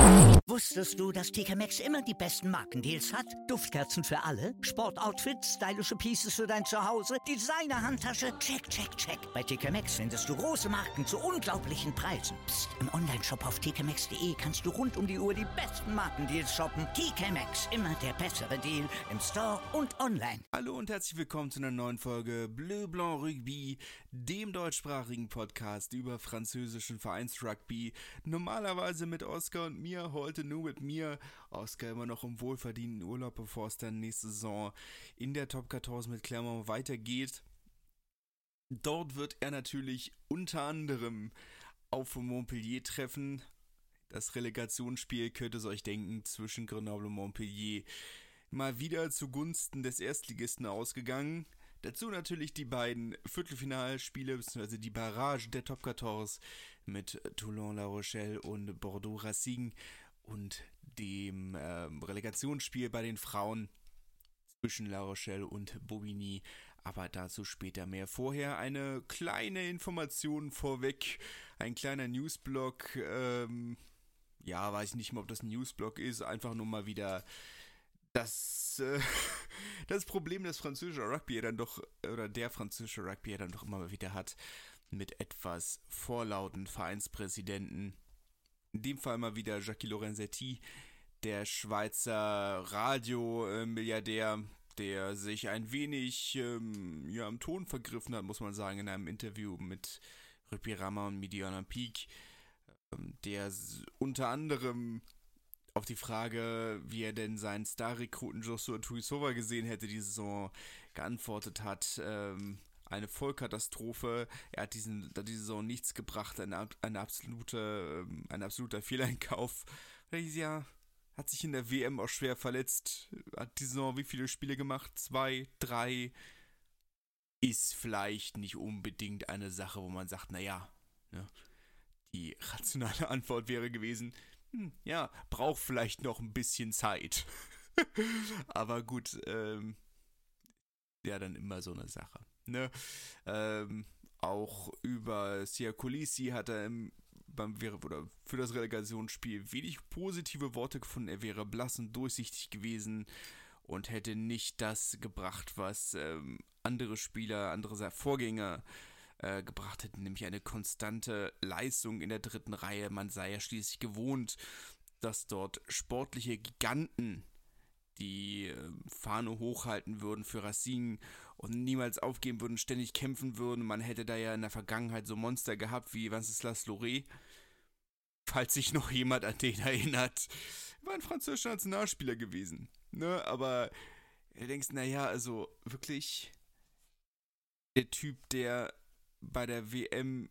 Wusstest du, dass TK Maxx immer die besten Markendeals hat? Duftkerzen für alle, Sportoutfits, stylische Pieces für dein Zuhause, Designer-Handtasche, check, check, check. Bei TK Maxx findest du große Marken zu unglaublichen Preisen. Psst. Im Onlineshop auf tkmaxx.de kannst du rund um die Uhr die besten Markendeals shoppen. TK Maxx, immer der bessere Deal im Store und online. Hallo und herzlich willkommen zu einer neuen Folge Bleu Blanc Rugby, dem deutschsprachigen Podcast über französischen Vereinsrugby. Normalerweise mit Oskar und mir, heute nur mit mir. Oskar immer noch im wohlverdienten Urlaub, bevor es dann nächste Saison in der Top 14 mit Clermont weitergeht. Dort wird er natürlich unter anderem auf Montpellier treffen. Das Relegationsspiel, könnt ihr euch denken, zwischen Grenoble und Montpellier mal wieder zugunsten des Erstligisten ausgegangen. Dazu natürlich die beiden Viertelfinalspiele bzw. die Barrage der Top 14 mit Toulon La Rochelle und Bordeaux Racing und dem Relegationsspiel bei den Frauen zwischen La Rochelle und Bobigny. Aber dazu später mehr. Vorher eine kleine Information vorweg, ein kleiner Newsblock. Weiß ich nicht mal, ob das ein Newsblock ist, einfach nur mal wieder das Problem, das französische Rugby der französische Rugby dann doch immer mal wieder hat, mit etwas vorlauten Vereinspräsidenten. In dem Fall mal wieder Jackie Lorenzetti, der Schweizer Radiomilliardär, der sich ein wenig am Ton vergriffen hat, muss man sagen, in einem Interview mit Rugby Rama und Midi Olympique, der unter anderem auf die Frage, wie er denn seinen Star-Rekruten Joshua Tuisova gesehen hätte, die Saison geantwortet hat, eine Vollkatastrophe. Er hat diese Saison nichts gebracht, ein absoluter Fehleinkauf. Ja, hat sich in der WM auch schwer verletzt, hat die Saison wie viele Spiele gemacht? 2, 3. Ist vielleicht nicht unbedingt eine Sache, wo man sagt, naja, ne? Die rationale Antwort wäre gewesen, braucht vielleicht noch ein bisschen Zeit. Aber gut, dann immer so eine Sache. Ne? Auch über Sia Kolisi hat er für das Relegationsspiel wenig positive Worte gefunden. Er wäre blass und durchsichtig gewesen und hätte nicht das gebracht, was andere Vorgänger gebracht hätten, nämlich eine konstante Leistung in der dritten Reihe. Man sei ja schließlich gewohnt, dass dort sportliche Giganten die Fahne hochhalten würden für Racing und niemals aufgeben würden, ständig kämpfen würden. Man hätte da ja in der Vergangenheit so Monster gehabt wie Wenceslas Lauré, falls sich noch jemand an den erinnert. War ein französischer Nationalspieler gewesen. Ne? Aber du denkst, also wirklich der Typ, der bei der WM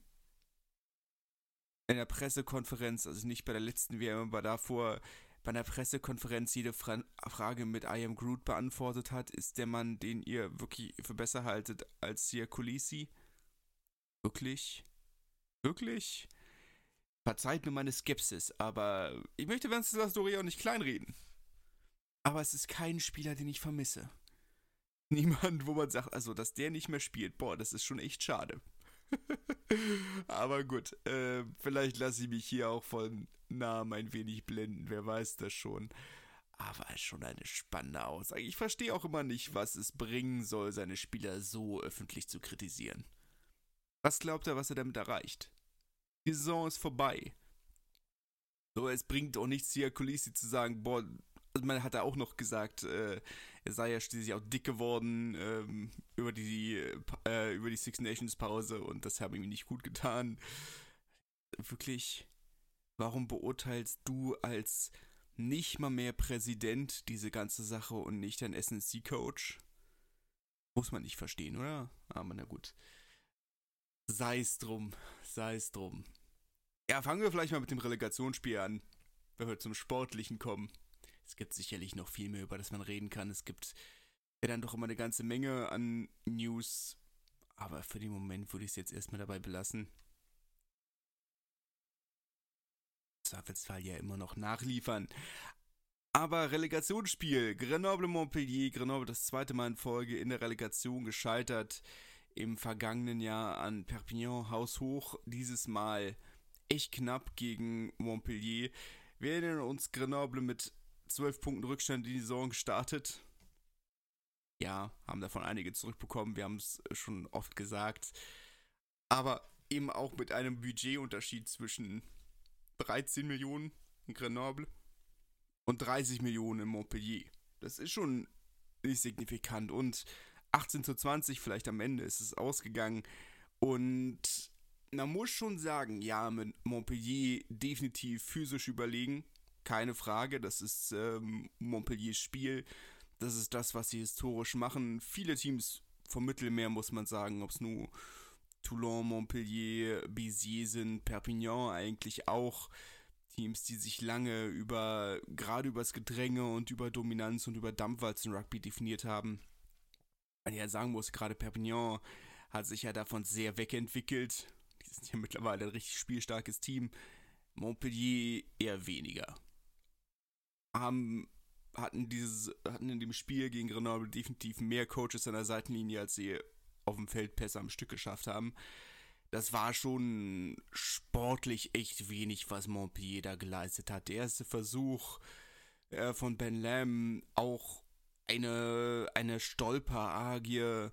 in der Pressekonferenz, also nicht bei der letzten WM, aber davor bei einer Pressekonferenz jede Frage mit I am Groot beantwortet hat, ist der Mann, den ihr wirklich für besser haltet als Sia Kolisi? Wirklich? Wirklich? Verzeiht mir meine Skepsis, aber ich möchte Wenceslas Lauré auch nicht kleinreden. Aber es ist kein Spieler, den ich vermisse. Niemand, wo man sagt, also, dass der nicht mehr spielt, das ist schon echt schade. Aber gut, vielleicht lasse ich mich hier auch von Namen ein wenig blenden, wer weiß das schon. Aber es ist schon eine spannende Aussage. Ich verstehe auch immer nicht, was es bringen soll, seine Spieler so öffentlich zu kritisieren. Was glaubt er, was er damit erreicht? Die Saison ist vorbei. So, es bringt auch nichts, Sia Kolisi zu sagen, also man hat auch noch gesagt, er sei ja schließlich auch dick geworden über die Six Nations Pause und das habe ihm nicht gut getan. Wirklich, warum beurteilst du als nicht mal mehr Präsident diese ganze Sache und nicht ein SNC-Coach? Muss man nicht verstehen, oder? Aber na gut. Sei es drum. Ja, fangen wir vielleicht mal mit dem Relegationsspiel an, wenn wir zum Sportlichen kommen. Es gibt sicherlich noch viel mehr, über das man reden kann. Es gibt ja dann doch immer eine ganze Menge an News. Aber für den Moment würde ich es jetzt erstmal dabei belassen. Im Zweifelsfall ja immer noch nachliefern. Aber Relegationsspiel. Grenoble-Montpellier. Grenoble das zweite Mal in Folge in der Relegation gescheitert. Im vergangenen Jahr an Perpignan haushoch. Dieses Mal echt knapp gegen Montpellier. Wir erinnern uns, Grenoble mit 12 Punkten Rückstand in die Saison gestartet. Ja, haben davon einige zurückbekommen, wir haben es schon oft gesagt. Aber eben auch mit einem Budgetunterschied zwischen 13 Millionen in Grenoble und 30 Millionen in Montpellier. Das ist schon nicht signifikant. Und 18:20 vielleicht am Ende ist es ausgegangen. Und man muss schon sagen, ja, mit Montpellier definitiv physisch überlegen. Keine Frage, das ist Montpelliers Spiel. Das ist das, was sie historisch machen. Viele Teams vom Mittelmeer, muss man sagen, ob es nur Toulon, Montpellier, Béziers sind, Perpignan eigentlich auch. Teams, die sich lange gerade über das Gedränge und über Dominanz und über Dampfwalzen-Rugby definiert haben. Weil ich ja sagen muss, gerade Perpignan hat sich ja davon sehr wegentwickelt. Die sind ja mittlerweile ein richtig spielstarkes Team. Montpellier eher weniger. Hatten in dem Spiel gegen Grenoble definitiv mehr Coaches an der Seitenlinie, als sie auf dem Feld Pässe am Stück geschafft haben. Das war schon sportlich echt wenig, was Montpellier da geleistet hat. Der erste Versuch von Ben Lam, auch eine Stolperargie.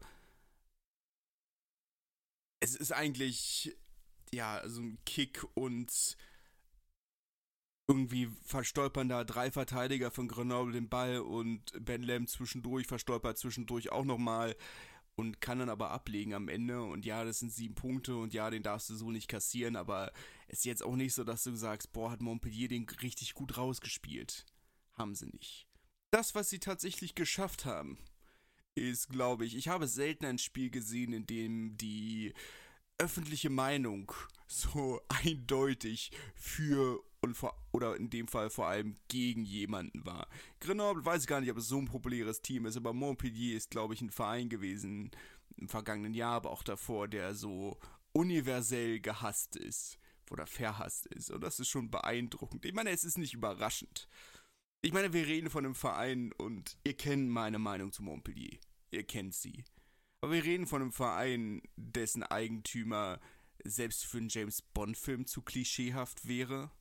Es ist eigentlich, ja, so ein Kick und irgendwie verstolpern da 3 Verteidiger von Grenoble den Ball und Ben Lam verstolpert zwischendurch auch nochmal und kann dann aber ablegen am Ende. Und ja, das sind 7 Punkte und ja, den darfst du so nicht kassieren, aber es ist jetzt auch nicht so, dass du sagst, boah, hat Montpellier den richtig gut rausgespielt. Haben sie nicht. Das, was sie tatsächlich geschafft haben, ist, glaube ich habe selten ein Spiel gesehen, in dem die öffentliche Meinung so eindeutig für oder in dem Fall vor allem gegen jemanden war. Grenoble, weiß ich gar nicht, ob es so ein populäres Team ist, aber Montpellier ist, glaube ich, ein Verein gewesen im vergangenen Jahr, aber auch davor, der so universell gehasst ist oder verhasst ist. Und das ist schon beeindruckend. Ich meine, es ist nicht überraschend. Ich meine, wir reden von einem Verein und ihr kennt meine Meinung zu Montpellier. Ihr kennt sie. Aber wir reden von einem Verein, dessen Eigentümer selbst für einen James-Bond-Film zu klischeehaft wäre.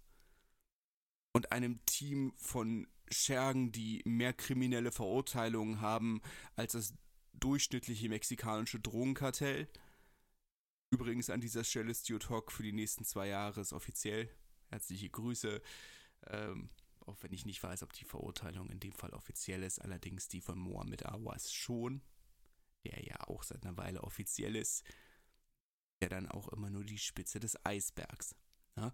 Und einem Team von Schergen, die mehr kriminelle Verurteilungen haben als das durchschnittliche mexikanische Drogenkartell. Übrigens an dieser Stelle Stuart Hogg für die nächsten 2 Jahre ist offiziell. Herzliche Grüße. Auch wenn ich nicht weiß, ob die Verurteilung in dem Fall offiziell ist. Allerdings die von Mohamed Awas schon. Der ja auch seit einer Weile offiziell ist. Der dann auch immer nur die Spitze des Eisbergs. Ja?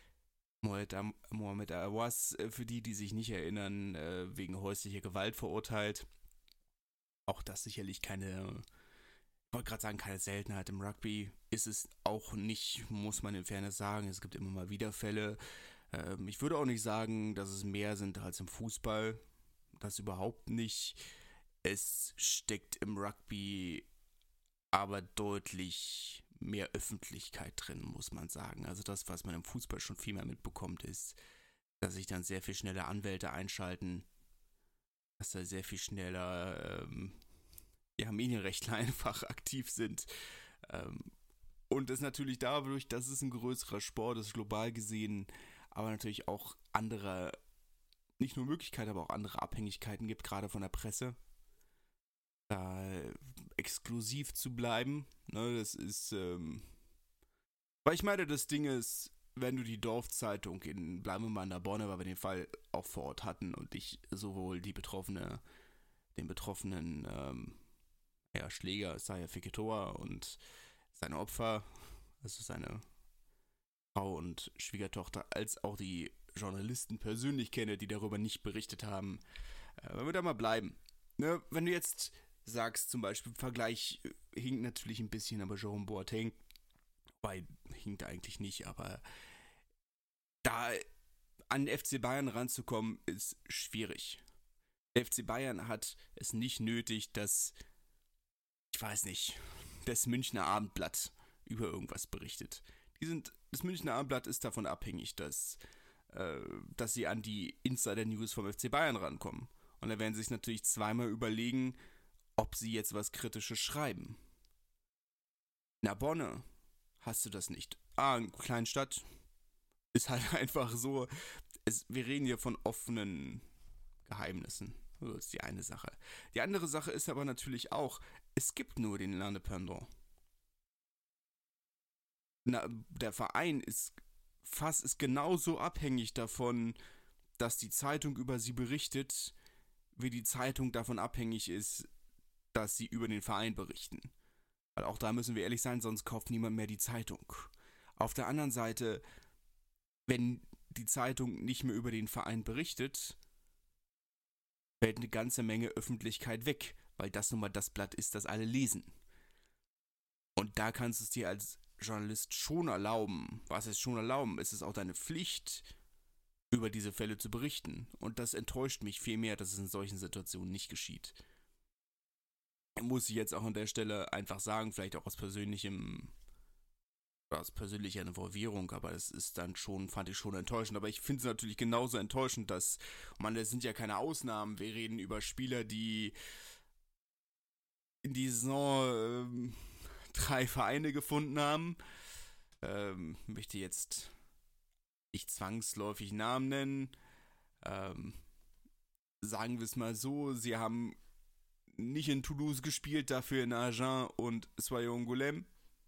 Mohamed Awas, für die sich nicht erinnern, wegen häuslicher Gewalt verurteilt. Auch das sicherlich keine Seltenheit im Rugby. Ist es auch nicht, muss man in Fairness sagen. Es gibt immer mal wieder Fälle. Ich würde auch nicht sagen, dass es mehr sind als im Fußball. Das überhaupt nicht. Es steckt im Rugby aber deutlich mehr Öffentlichkeit drin, muss man sagen. Also das, was man im Fußball schon viel mehr mitbekommt, ist, dass sich dann sehr viel schneller Anwälte einschalten, dass da sehr viel schneller Medienrechtler einfach aktiv sind. Und das natürlich dadurch, dass es ein größerer Sport ist, global gesehen, aber natürlich auch andere, nicht nur Möglichkeiten, aber auch andere Abhängigkeiten gibt, gerade von der Presse. Da exklusiv zu bleiben, ne, das ist, weil ich meine, das Ding ist, wenn du die Dorfzeitung bleiben wir mal in der Bonne, weil wir den Fall auch vor Ort hatten und ich sowohl den betroffenen Schläger, Saya Feketoa und seine Opfer, also seine Frau und Schwiegertochter, als auch die Journalisten persönlich kenne, die darüber nicht berichtet haben, wenn wir da mal bleiben. Ne, wenn du jetzt sagst, zum Beispiel, Vergleich hinkt natürlich ein bisschen, aber Jerome Boateng, wobei hinkt eigentlich nicht, aber da an den FC Bayern ranzukommen, ist schwierig. Der FC Bayern hat es nicht nötig, dass, ich weiß nicht, das Münchner Abendblatt über irgendwas berichtet. Das Münchner Abendblatt ist davon abhängig, dass sie an die Insider-News vom FC Bayern rankommen. Und da werden sie sich natürlich zweimal überlegen, ob sie jetzt was Kritisches schreiben. In der Bonne hast du das nicht. In einer kleinen Stadt ist halt einfach so, wir reden hier von offenen Geheimnissen. Das ist die eine Sache. Die andere Sache ist aber natürlich auch, es gibt nur den L'Indépendant. Der Verein ist genauso abhängig davon, dass die Zeitung über sie berichtet, wie die Zeitung davon abhängig ist, dass sie über den Verein berichten. Weil auch da müssen wir ehrlich sein, sonst kauft niemand mehr die Zeitung. Auf der anderen Seite, wenn die Zeitung nicht mehr über den Verein berichtet, fällt eine ganze Menge Öffentlichkeit weg, weil das nun mal das Blatt ist, das alle lesen. Und da kannst du es dir als Journalist schon erlauben. Was ist schon erlauben? Es ist auch deine Pflicht, über diese Fälle zu berichten. Und das enttäuscht mich viel mehr, dass es in solchen Situationen nicht geschieht. Muss ich jetzt auch an der Stelle einfach sagen, vielleicht auch aus persönlicher Involvierung, aber das ist dann schon, fand ich schon enttäuschend. Aber ich finde es natürlich genauso enttäuschend, dass, das sind ja keine Ausnahmen. Wir reden über Spieler, die in die Saison 3 Vereine gefunden haben. Möchte jetzt nicht zwangsläufig Namen nennen. Sagen wir es mal so, sie haben nicht in Toulouse gespielt, dafür in Agen und Soyons-Angoulême.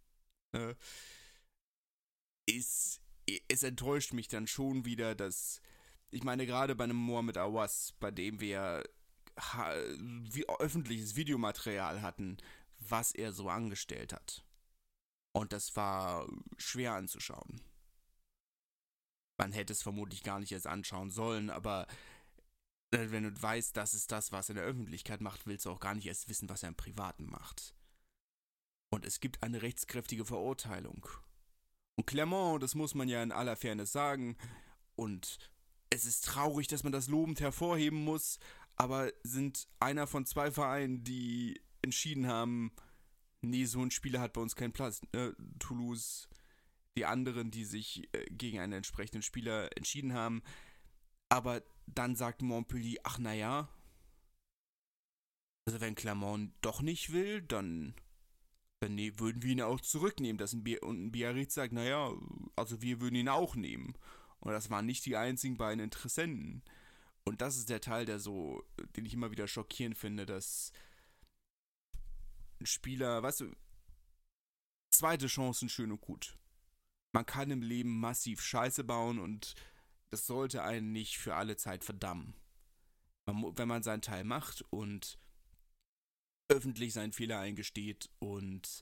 Es enttäuscht mich dann schon wieder, dass, ich meine, gerade bei einem Mohamed Aouas, bei dem wir öffentliches Videomaterial hatten, was er so angestellt hat. Und das war schwer anzuschauen. Man hätte es vermutlich gar nicht erst anschauen sollen, aber wenn du weißt, das ist das, was er in der Öffentlichkeit macht, willst du auch gar nicht erst wissen, was er im Privaten macht. Und es gibt eine rechtskräftige Verurteilung. Und Clermont, das muss man ja in aller Fairness sagen, und es ist traurig, dass man das lobend hervorheben muss, aber sind einer von 2 Vereinen, die entschieden haben, nee, so ein Spieler hat bei uns keinen Platz. Toulouse, die anderen, die sich gegen einen entsprechenden Spieler entschieden haben. Aber dann sagt Montpellier, ach naja, also wenn Clermont doch nicht will, dann würden wir ihn auch zurücknehmen. Und ein Biarritz sagt, naja, also wir würden ihn auch nehmen. Und das waren nicht die einzigen beiden Interessenten. Und das ist der Teil, den ich immer wieder schockierend finde, dass ein Spieler, weißt du, zweite Chancen schön und gut. Man kann im Leben massiv Scheiße bauen und das sollte einen nicht für alle Zeit verdammen. Wenn man seinen Teil macht und öffentlich seinen Fehler eingesteht und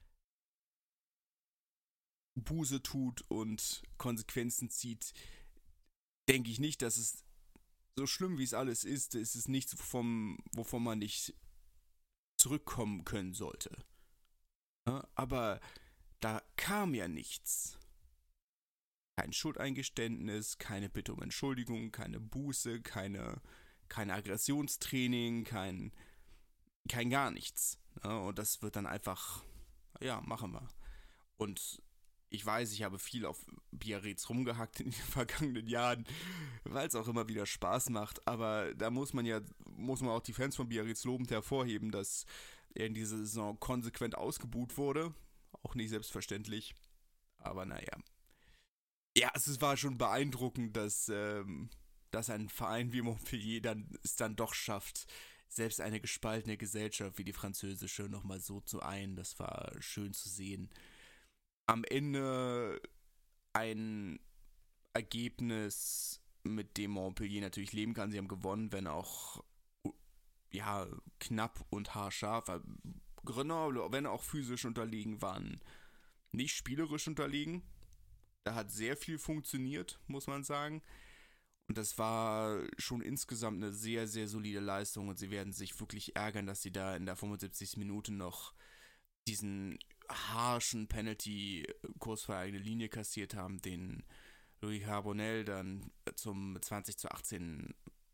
Buße tut und Konsequenzen zieht, denke ich nicht, dass es so schlimm wie es alles ist es nichts, wovon man nicht zurückkommen können sollte. Ja, aber da kam ja nichts. Kein Schuldeingeständnis, keine Bitte um Entschuldigung, keine Buße, kein Aggressionstraining, kein gar nichts. Ja, und das wird dann einfach, ja, machen wir. Und ich weiß, ich habe viel auf Biarritz rumgehackt in den vergangenen Jahren, weil es auch immer wieder Spaß macht. Aber da muss man auch die Fans von Biarritz lobend hervorheben, dass er in dieser Saison konsequent ausgebuht wurde. Auch nicht selbstverständlich. Aber naja. Ja, es war schon beeindruckend, dass ein Verein wie Montpellier es dann doch schafft, selbst eine gespaltene Gesellschaft wie die französische nochmal so zu ein. Das war schön zu sehen. Am Ende ein Ergebnis, mit dem Montpellier natürlich leben kann. Sie haben gewonnen, wenn auch ja, knapp und haarscharf. Grenoble, wenn auch physisch unterlegen, waren nicht spielerisch unterlegen. Da hat sehr viel funktioniert, muss man sagen. Und das war schon insgesamt eine sehr, sehr solide Leistung. Und sie werden sich wirklich ärgern, dass sie da in der 75. Minute noch diesen harschen Penalty kurz vor der eigenen Linie kassiert haben, den Louis Carbonell dann zum 20:18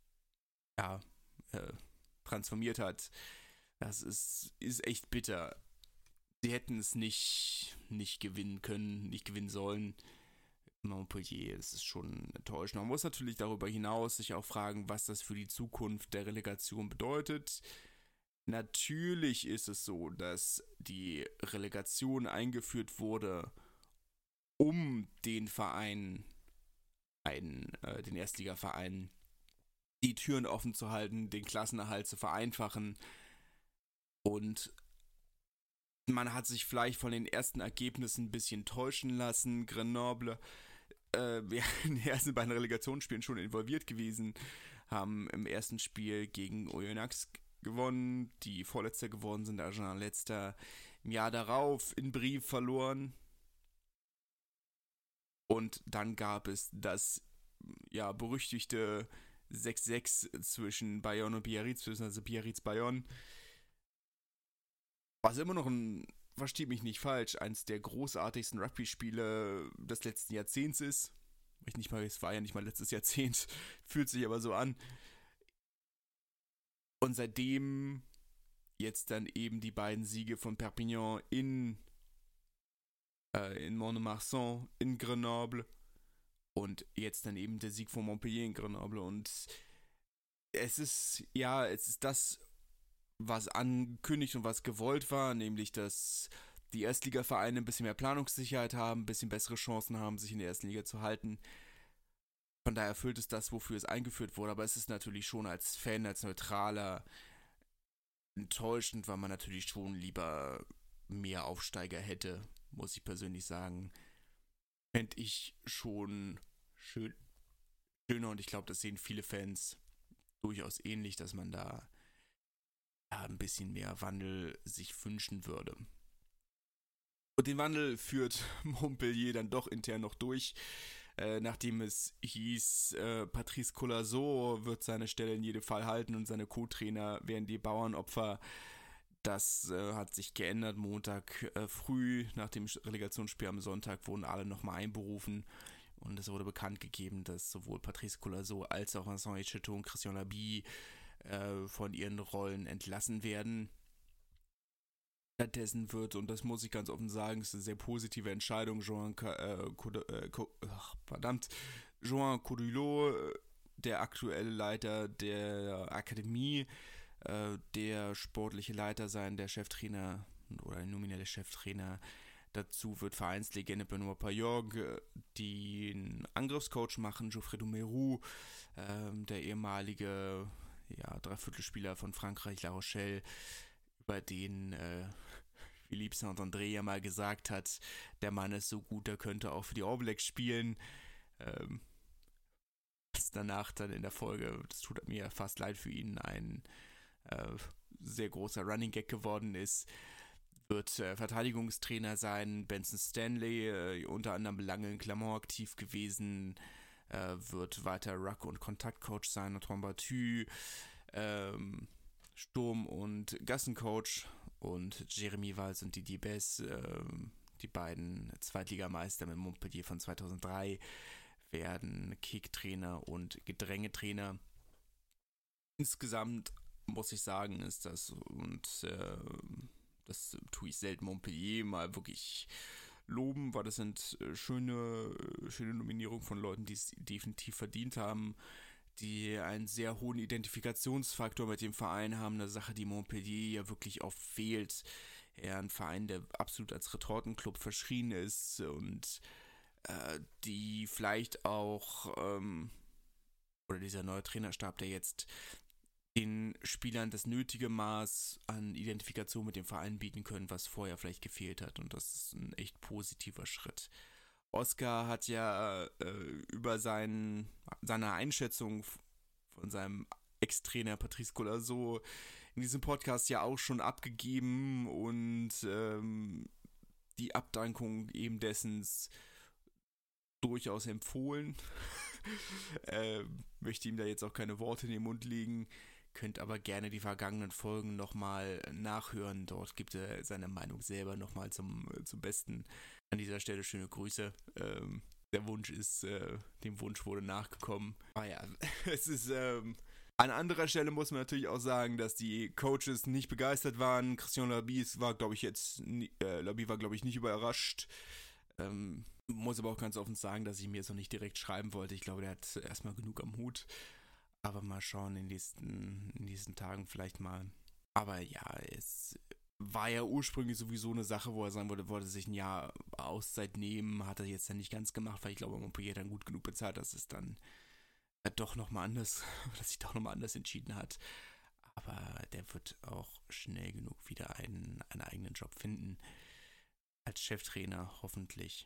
transformiert hat. Das ist echt bitter. Sie hätten es nicht gewinnen können, nicht gewinnen sollen. Montpellier, das ist schon enttäuschend. Man muss natürlich darüber hinaus sich auch fragen, was das für die Zukunft der Relegation bedeutet. Natürlich ist es so, dass die Relegation eingeführt wurde, um den Verein den Erstligavereinen die Türen offen zu halten, den Klassenerhalt zu vereinfachen. Und man hat sich vielleicht von den ersten Ergebnissen ein bisschen täuschen lassen. Grenoble in den ersten beiden Relegationsspielen schon involviert gewesen, haben im ersten Spiel gegen Oyonnax gewonnen, die Vorletzter geworden sind, Agen letzter. Im Jahr darauf in Brive verloren. Und dann gab es das berüchtigte 6-6 zwischen Bayonne und Biarritz, beziehungsweise Biarritz-Bayonne. Was immer noch versteht mich nicht falsch, eins der großartigsten Rugby-Spiele des letzten Jahrzehnts ist. Es war ja nicht mal letztes Jahrzehnt, fühlt sich aber so an. Und seitdem jetzt dann eben die beiden Siege von Perpignan in Mont-de-Marsan, in Grenoble und jetzt dann eben der Sieg von Montpellier in Grenoble. Und es ist das, was angekündigt und was gewollt war, nämlich, dass die Erstligavereine ein bisschen mehr Planungssicherheit haben, ein bisschen bessere Chancen haben, sich in der ersten Liga zu halten. Von daher erfüllt es das, wofür es eingeführt wurde, aber es ist natürlich schon als Fan, als Neutraler enttäuschend, weil man natürlich schon lieber mehr Aufsteiger hätte, muss ich persönlich sagen. Fände ich schon schöner und ich glaube, das sehen viele Fans durchaus ähnlich, dass man da ein bisschen mehr Wandel sich wünschen würde. Und den Wandel führt Montpellier dann doch intern noch durch, nachdem es hieß, Patrice Colazo wird seine Stelle in jedem Fall halten und seine Co-Trainer wären die Bauernopfer. Das hat sich geändert. Montag früh nach dem Relegationsspiel am Sonntag wurden alle nochmal einberufen und es wurde bekannt gegeben, dass sowohl Patrice Colazo als auch Vincent Etchetou und Christian Labie von ihren Rollen entlassen werden. Stattdessen wird, und das muss ich ganz offen sagen, ist eine sehr positive Entscheidung, Joan Codulot, der aktuelle Leiter der Akademie, der sportliche Leiter sein, der Cheftrainer oder der nominelle Cheftrainer. Dazu wird Vereinslegende Benoît Paillog, den Angriffscoach machen, Geoffrey Dumerou, der ehemalige Dreiviertelspieler von Frankreich, La Rochelle, über den Philippe Saint-André ja mal gesagt hat, der Mann ist so gut, der könnte auch für die All Blacks spielen. Was danach dann in der Folge, das tut mir fast leid für ihn, ein sehr großer Running Gag geworden ist, wird Verteidigungstrainer sein. Benson Stanley, unter anderem lange in Clermont aktiv gewesen, wird weiter Ruck- und Kontaktcoach sein. Antoine Battu, Sturm- und Gassencoach, und Jeremy Valls und Didier Bess, die beiden Zweitligameister mit Montpellier von 2003, werden Kicktrainer und Gedrängetrainer. Insgesamt muss ich sagen, ist das, und das tue ich selten, Montpellier mal wirklich loben, weil das sind schöne Nominierungen von Leuten, die es definitiv verdient haben, die einen sehr hohen Identifikationsfaktor mit dem Verein haben, eine Sache, die Montpellier ja wirklich oft fehlt. Eher ein Verein, der absolut als Retortenclub verschrien ist und die vielleicht auch, oder dieser neue Trainerstab, der jetzt den Spielern das nötige Maß an Identifikation mit dem Verein bieten können, was vorher vielleicht gefehlt hat, und das ist ein echt positiver Schritt. Oscar hat ja über seine Einschätzung von seinem Ex-Trainer Patrice Colazo in diesem Podcast ja auch schon abgegeben und die Abdankung eben dessen durchaus empfohlen. Möchte ihm da jetzt auch keine Worte in den Mund legen, könnt aber gerne die vergangenen Folgen nochmal nachhören. Dort gibt er seine Meinung selber nochmal zum Besten. An dieser Stelle schöne Grüße. Der Wunsch ist, dem Wunsch wurde nachgekommen. Aber ja, es ist, an anderer Stelle muss man natürlich auch sagen, dass die Coaches nicht begeistert waren. Christian Labie war, glaube ich, nicht überrascht. Muss aber auch ganz offen sagen, dass ich mir jetzt noch nicht direkt schreiben wollte. Ich glaube, der hat erstmal genug am Hut. Aber mal schauen in diesen Tagen vielleicht mal. Aber ja, es war ja ursprünglich sowieso eine Sache, wo er sagen wollte sich ein Jahr Auszeit nehmen, hat er jetzt dann nicht ganz gemacht, weil ich glaube, Montpellier dann gut genug bezahlt, dass es dann doch nochmal anders, dass sich doch nochmal anders entschieden hat. Aber der wird auch schnell genug wieder einen eigenen Job finden. Als Cheftrainer hoffentlich.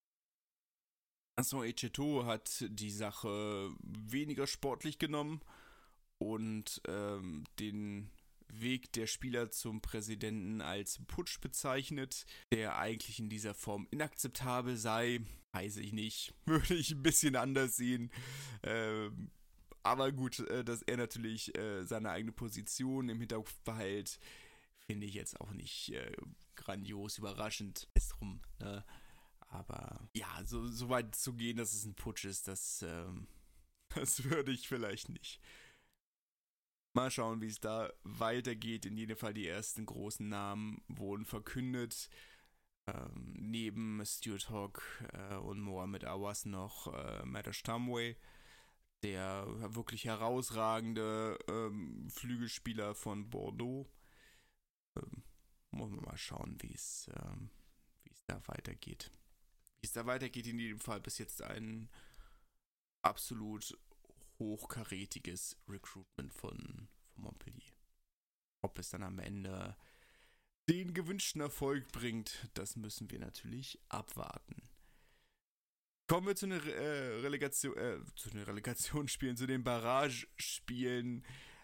Vincent Etcheto hat die Sache weniger sportlich genommen und den Weg der Spieler zum Präsidenten als Putsch bezeichnet, der eigentlich in dieser Form inakzeptabel sei. Weiß ich nicht, würde ich ein bisschen anders sehen. Aber gut, dass er natürlich seine eigene Position im Hinterkopf behält, finde ich jetzt auch nicht grandios überraschend. Ist drum, ne? Aber ja, so weit zu gehen, dass es ein Putsch ist, das würde ich vielleicht nicht. Mal schauen, wie es da weitergeht. In jedem Fall die ersten großen Namen wurden verkündet. Neben Stuart Hogg und Mohamed Awas noch Matthias Tamway, der wirklich herausragende Flügelspieler von Bordeaux. Muss man mal schauen, wie es da weitergeht. Wie es da weitergeht, in jedem Fall bis jetzt ein absolut hochkarätiges Recruitment von Montpellier. Ob es dann am Ende den gewünschten Erfolg bringt, das müssen wir natürlich abwarten. Kommen wir zu den Relegationsspielen, zu den Barragespielen.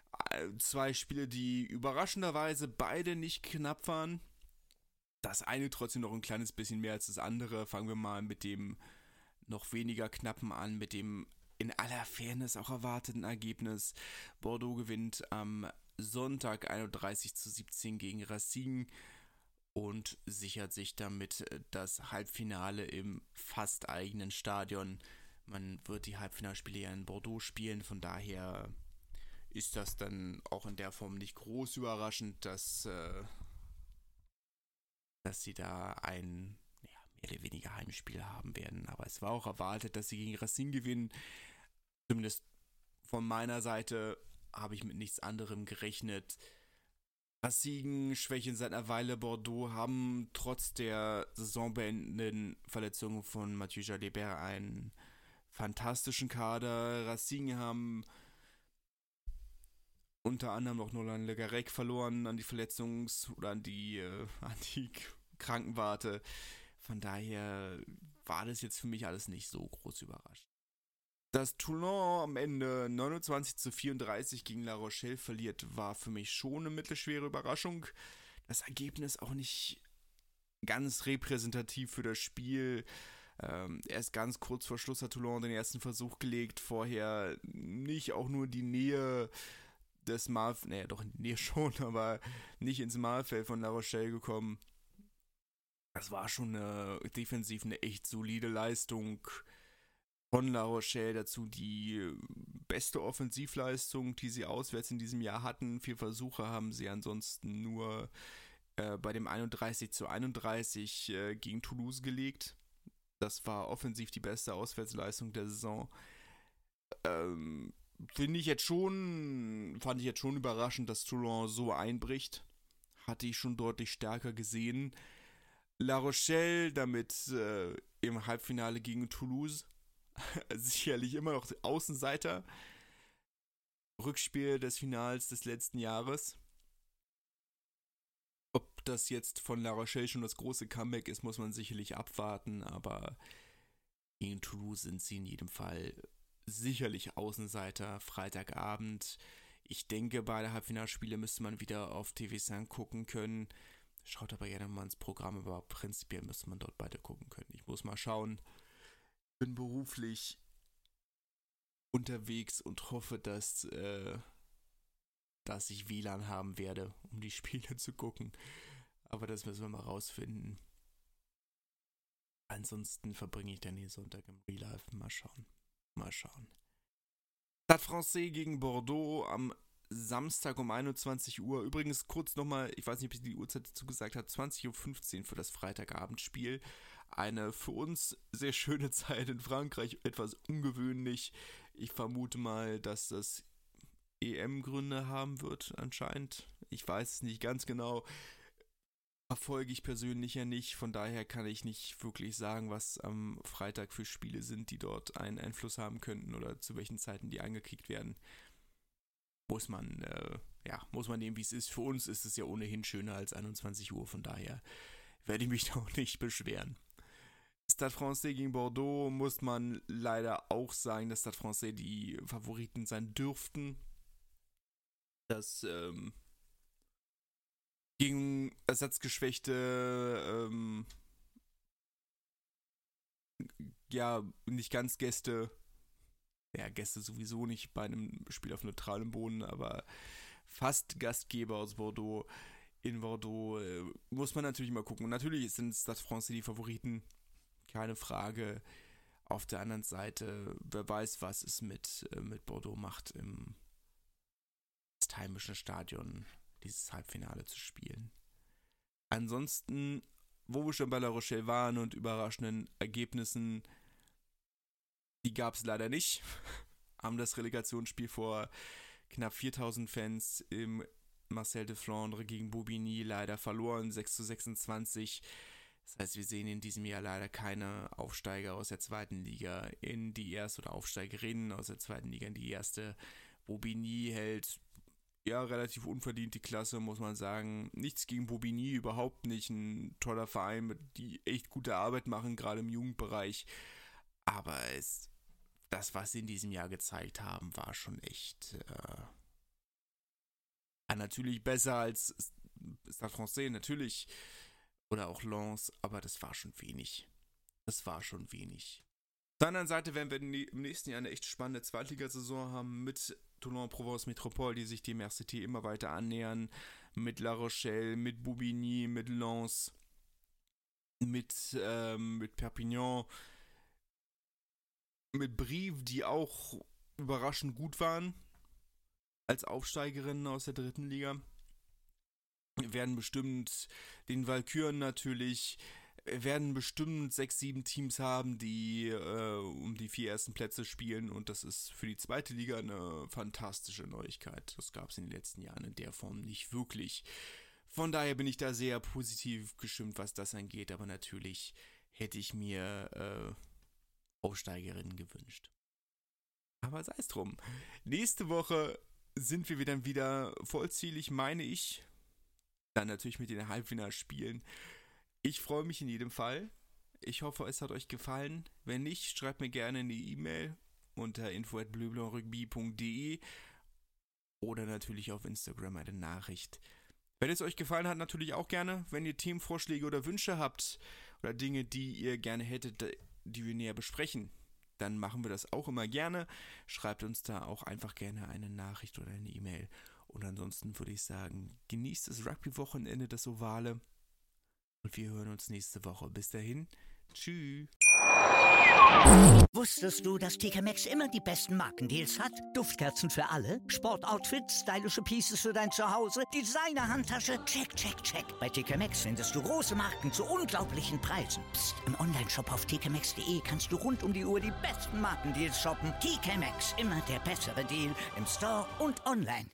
2 Spiele, die überraschenderweise beide nicht knapp waren. Das eine trotzdem noch ein kleines bisschen mehr als das andere. Fangen wir mal mit dem noch weniger knappen an, mit dem in aller Fairness auch erwarteten Ergebnis. Bordeaux gewinnt am Sonntag 31:17 gegen Racing und sichert sich damit das Halbfinale im fast eigenen Stadion. Man wird die Halbfinalspiele ja in Bordeaux spielen, von daher ist das dann auch in der Form nicht groß überraschend, dass sie da ein mehr oder weniger Heimspiel haben werden. Aber es war auch erwartet, dass sie gegen Racing gewinnen. Zumindest von meiner Seite habe ich mit nichts anderem gerechnet. Racing schwächen seit einer Weile. Bordeaux haben trotz der saisonbeendenden Verletzung von Mathieu Jalibert einen fantastischen Kader. Racing haben unter anderem noch Nolan Le Garec verloren an die oder an die Krankenwarte. Von daher war das jetzt für mich alles nicht so groß überraschend. Dass Toulon am Ende 29:34 gegen La Rochelle verliert, war für mich schon eine mittelschwere Überraschung. Das Ergebnis auch nicht ganz repräsentativ für das Spiel. Erst ganz kurz vor Schluss hat Toulon den ersten Versuch gelegt, vorher nicht auch nur die Nähe des doch in die Nähe schon, aber nicht ins Mahlfeld von La Rochelle gekommen. Das war schon defensiv eine echt solide Leistung von La Rochelle, dazu die beste Offensivleistung, die sie auswärts in diesem Jahr hatten. 4 Versuche haben sie ansonsten nur bei dem 31:31 gegen Toulouse gelegt. Das war offensiv die beste Auswärtsleistung der Saison. Fand ich jetzt schon überraschend, dass Toulon so einbricht. Hatte ich schon deutlich stärker gesehen. La Rochelle damit im Halbfinale gegen Toulouse. Sicherlich immer noch Außenseiter. Rückspiel des Finals des letzten Jahres. Ob das jetzt von La Rochelle schon das große Comeback ist, muss man sicherlich abwarten, aber gegen Toulouse sind sie in jedem Fall sicherlich Außenseiter. Freitagabend. Ich denke, beide Halbfinalspiele müsste man wieder auf TV5 gucken können. Schaut aber gerne mal ins Programm, aber prinzipiell müsste man dort beide gucken können. Ich muss mal schauen. Bin beruflich unterwegs und hoffe, dass ich WLAN haben werde, um die Spiele zu gucken. Aber das müssen wir mal rausfinden. Ansonsten verbringe ich dann den Sonntag im Real Life. Mal schauen. Stade Francais gegen Bordeaux am Samstag um 21 Uhr. Übrigens kurz nochmal, ich weiß nicht, ob ich die Uhrzeit dazu gesagt habe, 20:15 Uhr für das Freitagabendspiel. Eine für uns sehr schöne Zeit in Frankreich, etwas ungewöhnlich. Ich vermute mal, dass das EM-Gründe haben wird anscheinend. Ich weiß es nicht ganz genau. verfolge ich persönlich ja nicht, von daher kann ich nicht wirklich sagen, was am Freitag für Spiele sind, die dort einen Einfluss haben könnten oder zu welchen Zeiten die angekickt werden. Muss man nehmen, wie es ist. Für uns ist es ja ohnehin schöner als 21 Uhr, von daher werde ich mich da auch nicht beschweren. Stade Français gegen Bordeaux muss man leider auch sagen, dass Stade Français die Favoriten sein dürften. Das gegen ersatzgeschwächte, nicht ganz Gäste sowieso nicht bei einem Spiel auf neutralem Boden, aber fast Gastgeber aus Bordeaux. In Bordeaux muss man natürlich mal gucken. Und natürlich sind Stade Français die Favoriten, keine Frage. Auf der anderen Seite, wer weiß, was es mit Bordeaux macht, im heimischen Stadion dieses Halbfinale zu spielen. Ansonsten, wo wir schon bei La Rochelle waren und überraschenden Ergebnissen, die gab es leider nicht. Haben das Relegationsspiel vor knapp 4000 Fans im Marcel de Flandre gegen Bobigny leider verloren, 6:26. Das heißt, wir sehen in diesem Jahr leider keine Aufsteiger aus der zweiten Liga in die erste oder Aufsteigerinnen aus der zweiten Liga in die erste. Bobigny hält relativ unverdient die Klasse, muss man sagen. Nichts gegen Bobigny, überhaupt nicht. Ein toller Verein, die echt gute Arbeit machen, gerade im Jugendbereich. Aber das, was sie in diesem Jahr gezeigt haben, war schon echt natürlich besser als Stade Français, natürlich. Oder auch Lens, aber das war schon wenig. Auf der anderen Seite werden wir im nächsten Jahr eine echt spannende Zweitligasaison haben mit Toulon-Provence Métropole, die sich dem RCT immer weiter annähern, mit La Rochelle, mit Bobigny, mit Lens, mit Perpignan, mit Brive, die auch überraschend gut waren als Aufsteigerinnen aus der dritten Liga. Wir werden bestimmt den Walküren natürlich, werden bestimmt 6-7 Teams haben, die um die 4 ersten Plätze spielen, und das ist für die zweite Liga eine fantastische Neuigkeit. Das gab es in den letzten Jahren in der Form nicht wirklich. Von daher bin ich da sehr positiv gestimmt, was das angeht, aber natürlich hätte ich mir Aufsteigerinnen gewünscht. Aber sei es drum. Nächste Woche sind wir dann wieder vollzählig, meine ich. Dann natürlich mit den Halbfinalspielen. Ich freue mich in jedem Fall. Ich hoffe, es hat euch gefallen. Wenn nicht, schreibt mir gerne eine E-Mail unter info@bleublaurugby.de oder natürlich auf Instagram eine Nachricht. Wenn es euch gefallen hat, natürlich auch gerne. Wenn ihr Themenvorschläge oder Wünsche habt oder Dinge, die ihr gerne hättet, die wir näher besprechen, dann machen wir das auch immer gerne. Schreibt uns da auch einfach gerne eine Nachricht oder eine E-Mail. Und ansonsten würde ich sagen, genießt das Rugby-Wochenende, das Ovale. Und wir hören uns nächste Woche. Bis dahin, tschüss. Wusstest du, dass TK Maxx immer die besten Markendeals hat? Duftkerzen für alle, Sportoutfits, stylische Pieces für dein Zuhause, Designer-Handtasche, check, check, check. Bei TK Maxx findest du große Marken zu unglaublichen Preisen. Psst. Im Onlineshop auf tkmaxx.de kannst du rund um die Uhr die besten Markendeals shoppen. TK Maxx, immer der bessere Deal im Store und online.